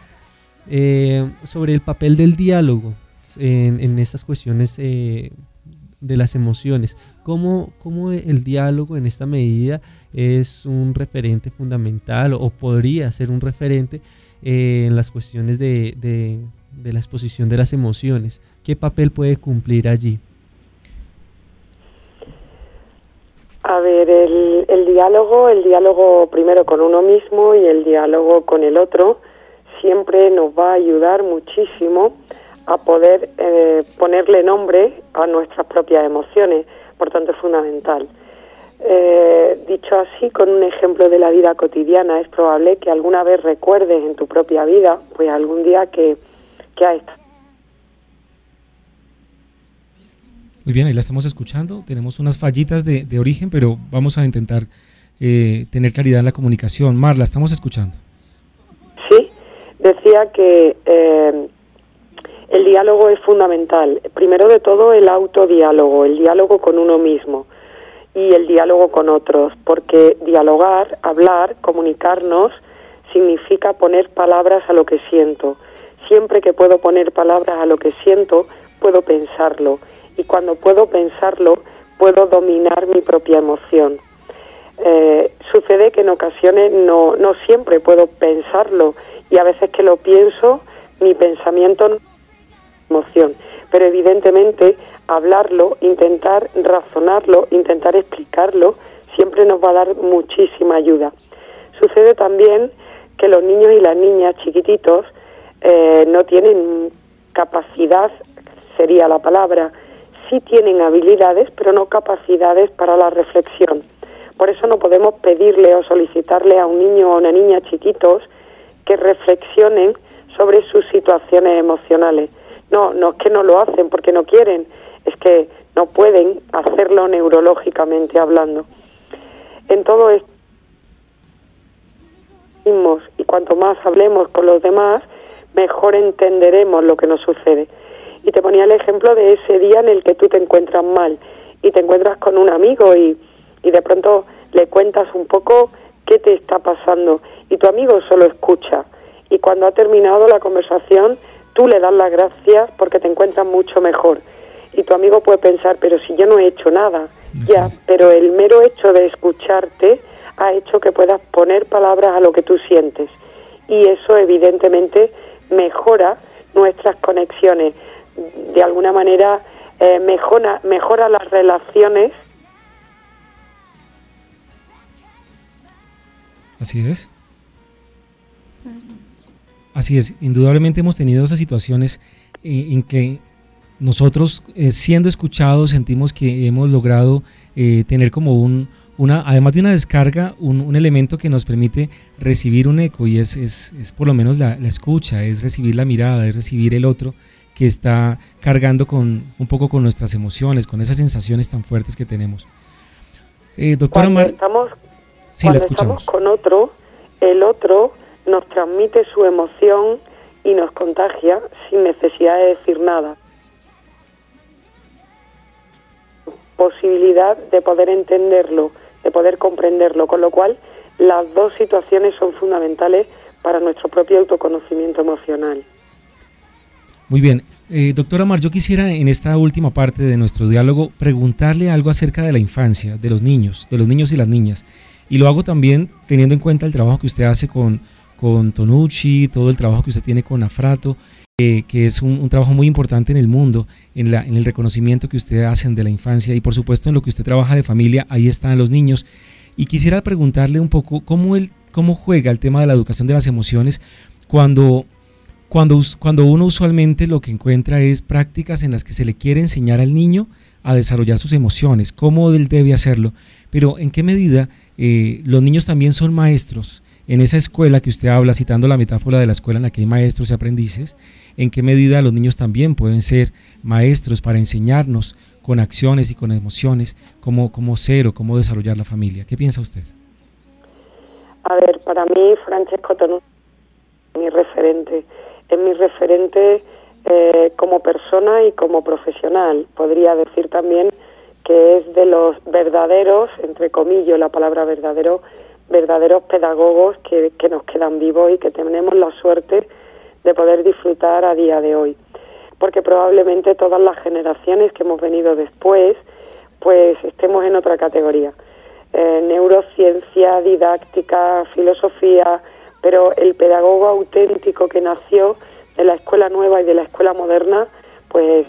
eh, sobre el papel del diálogo en, en estas cuestiones eh, de las emociones. ¿Cómo, cómo el diálogo en esta medida es un referente fundamental, o podría ser un referente eh, en las cuestiones de, de, de la exposición de las emociones? ¿Qué papel puede cumplir allí? A ver, el, el diálogo, el diálogo primero con uno mismo y el diálogo con el otro siempre nos va a ayudar muchísimo a poder eh, ponerle nombre a nuestras propias emociones, por tanto es fundamental. Eh, dicho así, con un ejemplo de la vida cotidiana, es probable que alguna vez recuerdes en tu propia vida, pues algún día que, que ha estado. Muy bien, ahí la estamos escuchando. Tenemos unas fallitas de, de origen, pero vamos a intentar eh, tener claridad en la comunicación. Mar, la estamos escuchando. Sí, decía que eh, el diálogo es fundamental. Primero de todo, el autodiálogo, el diálogo con uno mismo y el diálogo con otros, porque dialogar, hablar, comunicarnos, significa poner palabras a lo que siento. Siempre que puedo poner palabras a lo que siento, puedo pensarlo, y cuando puedo pensarlo, puedo dominar mi propia emoción. Eh, sucede que en ocasiones no, no siempre puedo pensarlo, y a veces que lo pienso, mi pensamiento no es emoción, pero evidentemente hablarlo, intentar razonarlo, intentar explicarlo, siempre nos va a dar muchísima ayuda. Sucede también que los niños y las niñas chiquititos eh, no tienen capacidad, sería la palabra, sí tienen habilidades, pero no capacidades para la reflexión. Por eso no podemos pedirle o solicitarle a un niño o a una niña chiquitos que reflexionen sobre sus situaciones emocionales. No, no es que no lo hacen porque no quieren, es que no pueden hacerlo neurológicamente hablando. En todo esto, mismos y cuanto más hablemos con los demás, mejor entenderemos lo que nos sucede. Y te ponía el ejemplo de ese día en el que tú te encuentras mal y te encuentras con un amigo y, y de pronto le cuentas un poco qué te está pasando y tu amigo solo escucha. Y cuando ha terminado la conversación, tú le das las gracias porque te encuentras mucho mejor. Y tu amigo puede pensar, pero si yo no he hecho nada, Así ya, es. pero el mero hecho de escucharte ha hecho que puedas poner palabras a lo que tú sientes. Y eso evidentemente mejora nuestras conexiones. De alguna manera eh, mejora, mejora las relaciones. Así es. Así es, indudablemente hemos tenido esas situaciones eh, en que nosotros eh, siendo escuchados sentimos que hemos logrado eh, tener como un, una, además de una descarga, un, un elemento que nos permite recibir un eco y es, es, es por lo menos la, la escucha, es recibir la mirada, es recibir el otro que está cargando con un poco con nuestras emociones, con esas sensaciones tan fuertes que tenemos. Eh, doctora Cuando, Mar, estamos, sí, la cuando escuchamos. estamos con otro, el otro nos transmite su emoción y nos contagia sin necesidad de decir nada. Posibilidad de poder entenderlo, de poder comprenderlo, con lo cual las dos situaciones son fundamentales para nuestro propio autoconocimiento emocional. Muy bien, eh, doctora Mar, yo quisiera en esta última parte de nuestro diálogo preguntarle algo acerca de la infancia, de los niños, de los niños y las niñas. Y lo hago también teniendo en cuenta el trabajo que usted hace con, con Tonucci, todo el trabajo que usted tiene con Afrato, eh, que es un, un trabajo muy importante en el mundo, en, la, en el reconocimiento que ustedes hacen de la infancia y por supuesto en lo que usted trabaja de familia, ahí están los niños. Y quisiera preguntarle un poco cómo, él, cómo juega el tema de la educación de las emociones cuando... Cuando, cuando uno usualmente lo que encuentra es prácticas en las que se le quiere enseñar al niño a desarrollar sus emociones, cómo él debe hacerlo, pero en qué medida eh, los niños también son maestros en esa escuela que usted habla, citando la metáfora de la escuela en la que hay maestros y aprendices, en qué medida los niños también pueden ser maestros para enseñarnos con acciones y con emociones cómo, cómo ser o cómo desarrollar la familia. ¿Qué piensa usted? A ver, para mí Francesco Tonucci es mi referente. Es mi referente eh, como persona y como profesional. Podría decir también que es de los verdaderos, entre comillas la palabra verdadero, verdaderos pedagogos que, que nos quedan vivos y que tenemos la suerte de poder disfrutar a día de hoy. Porque probablemente todas las generaciones que hemos venido después, pues estemos en otra categoría. Eh, neurociencia, didáctica, filosofía... pero el pedagogo auténtico que nació de la escuela nueva y de la escuela moderna, pues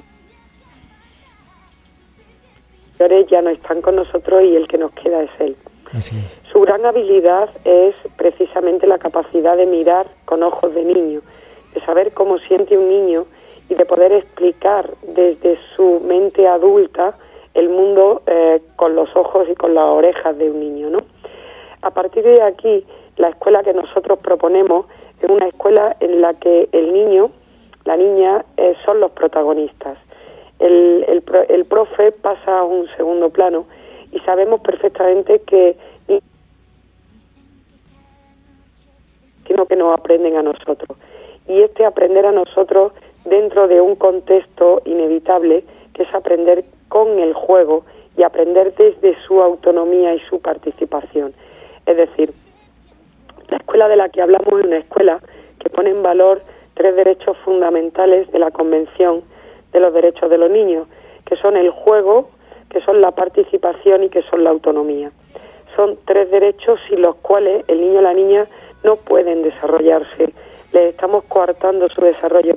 ya no están con nosotros y el que nos queda es él. Así es. Su gran habilidad es precisamente la capacidad de mirar con ojos de niño, de saber cómo siente un niño y de poder explicar desde su mente adulta el mundo eh, con los ojos y con las orejas de un niño, ¿no? A partir de aquí, la escuela que nosotros proponemos es una escuela en la que el niño, la niña, eh, son los protagonistas. El, el, el profe pasa a un segundo plano y sabemos perfectamente que sino que nos aprenden a nosotros. Y este aprender a nosotros dentro de un contexto inevitable, que es aprender con el juego y aprender desde su autonomía y su participación. Es decir, la escuela de la que hablamos es una escuela que pone en valor tres derechos fundamentales de la Convención de los Derechos de los Niños, que son el juego, que son la participación y que son la autonomía. Son tres derechos sin los cuales el niño o la niña no pueden desarrollarse. Les estamos coartando su desarrollo.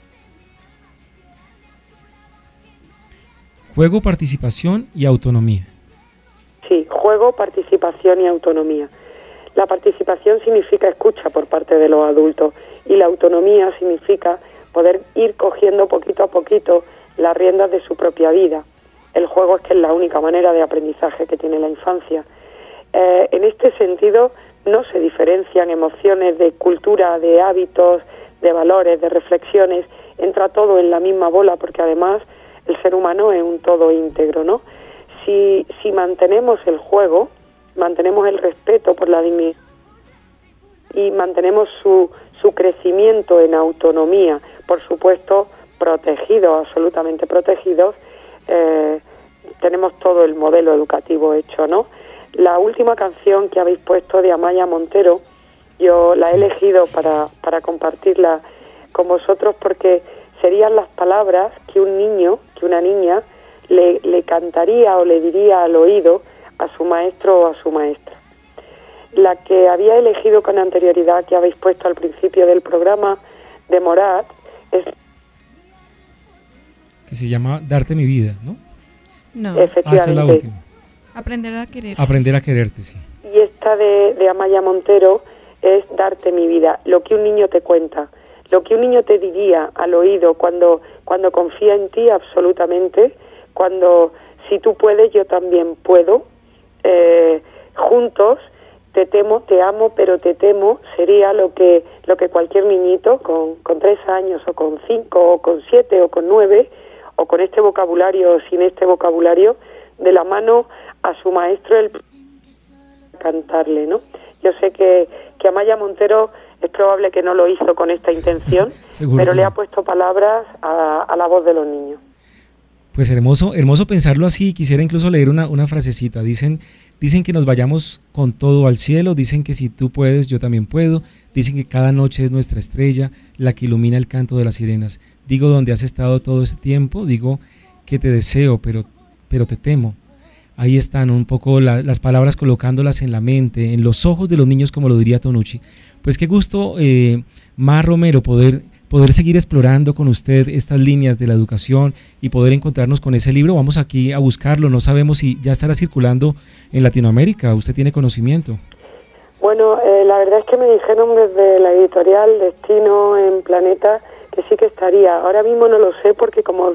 Juego, participación y autonomía. Sí, juego, participación y autonomía. La participación significa escucha por parte de los adultos y la autonomía significa poder ir cogiendo poquito a poquito las riendas de su propia vida. El juego es que es la única manera de aprendizaje que tiene la infancia. Eh, en este sentido no se diferencian emociones de cultura, de hábitos, de valores, de reflexiones. Entra todo en la misma bola porque además el ser humano es un todo íntegro, ¿no? Si, si mantenemos el juego, mantenemos el respeto por la dignidad, y mantenemos su, su crecimiento en autonomía, por supuesto protegidos, absolutamente protegidos, eh, tenemos todo el modelo educativo hecho, ¿no? La última canción que habéis puesto de Amaya Montero, yo la he elegido para, para compartirla con vosotros porque serían las palabras que un niño, que una niña le, le cantaría o le diría al oído a su maestro o a su maestra. La que había elegido con anterioridad, que habéis puesto al principio del programa, de Morat, es... que se llama Darte mi vida, ¿no? No. Efectivamente. Ah, esa es la última. Aprender a querer. Aprender a quererte, sí. Y esta de, de Amaya Montero es Darte mi vida, lo que un niño te cuenta, lo que un niño te diría al oído cuando, cuando confía en ti absolutamente, cuando si tú puedes yo también puedo, eh, juntos te temo, te amo, pero te temo, sería lo que lo que cualquier niñito con, con tres años o con cinco o con siete o con nueve o con este vocabulario o sin este vocabulario, de la mano a su maestro el cantarle, ¿no? Yo sé que, que Amaya Montero es probable que no lo hizo con esta intención, pero le ha puesto palabras a, a la voz de los niños. Pues hermoso, hermoso pensarlo así. Quisiera incluso leer una, una frasecita. Dicen, dicen que nos vayamos con todo al cielo, dicen que si tú puedes, yo también puedo, dicen que cada noche es nuestra estrella, la que ilumina el canto de las sirenas. Digo donde has estado todo ese tiempo, digo que te deseo, pero, pero te temo. Ahí están un poco la, las palabras colocándolas en la mente, en los ojos de los niños, como lo diría Tonucci. Pues qué gusto, eh, Mar Romero, poder, poder seguir explorando con usted estas líneas de la educación y poder encontrarnos con ese libro. Vamos aquí a buscarlo, no sabemos si ya estará circulando en Latinoamérica, ¿usted tiene conocimiento? Bueno, eh, la verdad es que me dijeron desde la editorial Destino en Planeta que sí que estaría. Ahora mismo no lo sé porque como...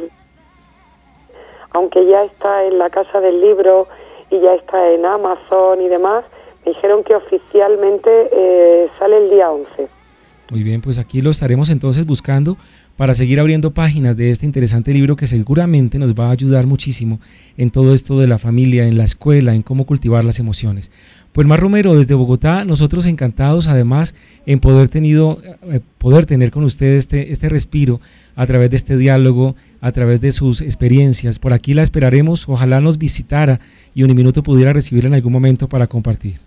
aunque ya está en la Casa del Libro y ya está en Amazon y demás, me dijeron que oficialmente eh, sale el día once. Muy bien, pues aquí lo estaremos entonces buscando para seguir abriendo páginas de este interesante libro que seguramente nos va a ayudar muchísimo en todo esto de la familia, en la escuela, en cómo cultivar las emociones. Pues Mar Romero, desde Bogotá, nosotros encantados además en poder, tenido, eh, poder tener con usted este, este respiro a través de este diálogo, a través de sus experiencias. Por aquí la esperaremos, ojalá nos visitara y Uniminuto pudiera recibirla en algún momento para compartir.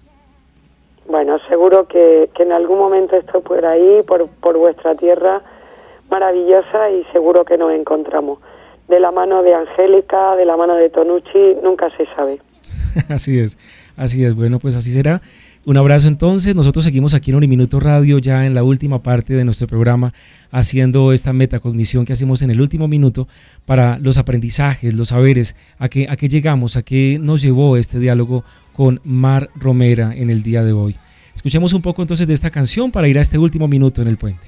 Bueno, seguro que, que en algún momento estoy por ahí, por, por vuestra tierra maravillosa y seguro que nos encontramos. De la mano de Angélica, de la mano de Tonucci, nunca se sabe. Así es, así es. Bueno, pues así será. Un abrazo entonces. Nosotros seguimos aquí en Uniminuto Radio ya en la última parte de nuestro programa haciendo esta metacognición que hacemos en el último minuto para los aprendizajes, los saberes, a qué, a qué llegamos, a qué nos llevó este diálogo con Mar Romero en el día de hoy. Escuchemos un poco entonces de esta canción para ir a este último minuto en el puente.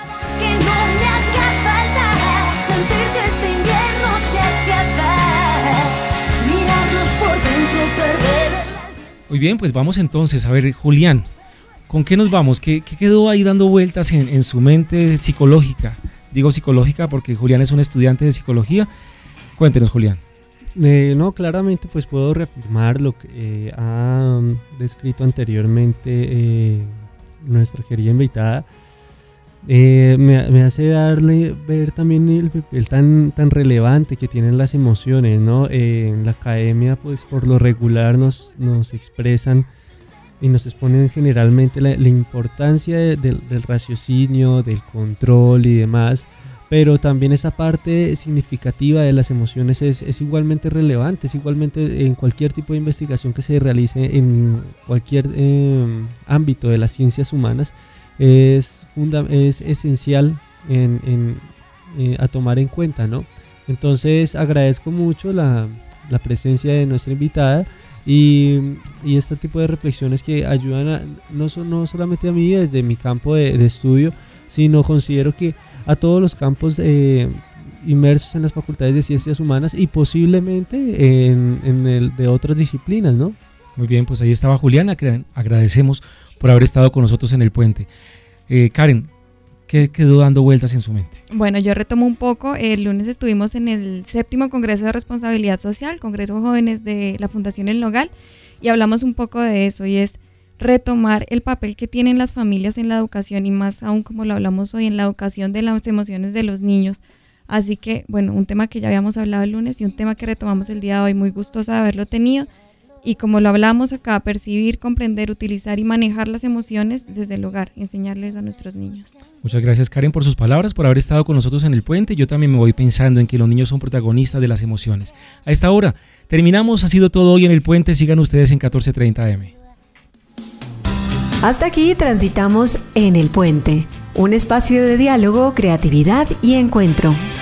Muy bien, pues vamos entonces a ver, Julián, ¿con qué nos vamos? ¿Qué, qué quedó ahí dando vueltas en, en su mente psicológica? Digo psicológica porque Julián es un estudiante de psicología. Cuéntenos, Julián. Eh, no, claramente pues puedo reafirmar lo que eh, ha descrito anteriormente eh, nuestra querida invitada. Eh, me, me hace darle ver también el papel tan, tan relevante que tienen las emociones, ¿no? Eh, en la academia pues por lo regular nos, nos expresan y nos exponen generalmente la, la importancia de, del, del raciocinio, del control y demás, pero también esa parte significativa de las emociones es, es igualmente relevante, es igualmente en cualquier tipo de investigación que se realice en cualquier eh, ámbito de las ciencias humanas. Es, funda- es esencial en, en, eh, a tomar en cuenta, ¿no? Entonces agradezco mucho la, la presencia de nuestra invitada y, y este tipo de reflexiones que ayudan a, no, so, no solamente a mí desde mi campo de, de estudio, sino considero que a todos los campos eh, inmersos en las facultades de ciencias humanas y posiblemente en, en el de otras disciplinas, ¿no? Muy bien, pues ahí estaba Julián, agradecemos por haber estado con nosotros en el puente. Eh, Karen, ¿qué quedó dando vueltas en su mente? Bueno, yo retomo un poco, el lunes estuvimos en el séptimo Congreso de Responsabilidad Social, Congreso Jóvenes de la Fundación El Nogal, y hablamos un poco de eso, y es retomar el papel que tienen las familias en la educación y más aún como lo hablamos hoy en la educación de las emociones de los niños. Así que, bueno, un tema que ya habíamos hablado el lunes y un tema que retomamos el día de hoy, muy gustosa de haberlo tenido. Y como lo hablamos acá, percibir, comprender, utilizar y manejar las emociones desde el hogar, enseñarles a nuestros niños. Muchas gracias, Karen, por sus palabras, por haber estado con nosotros en el puente. Yo también me voy pensando en que los niños son protagonistas de las emociones. A esta hora terminamos, ha sido todo hoy en el puente. Sigan ustedes en catorce treinta A M. Hasta aquí transitamos en el puente, un espacio de diálogo, creatividad y encuentro.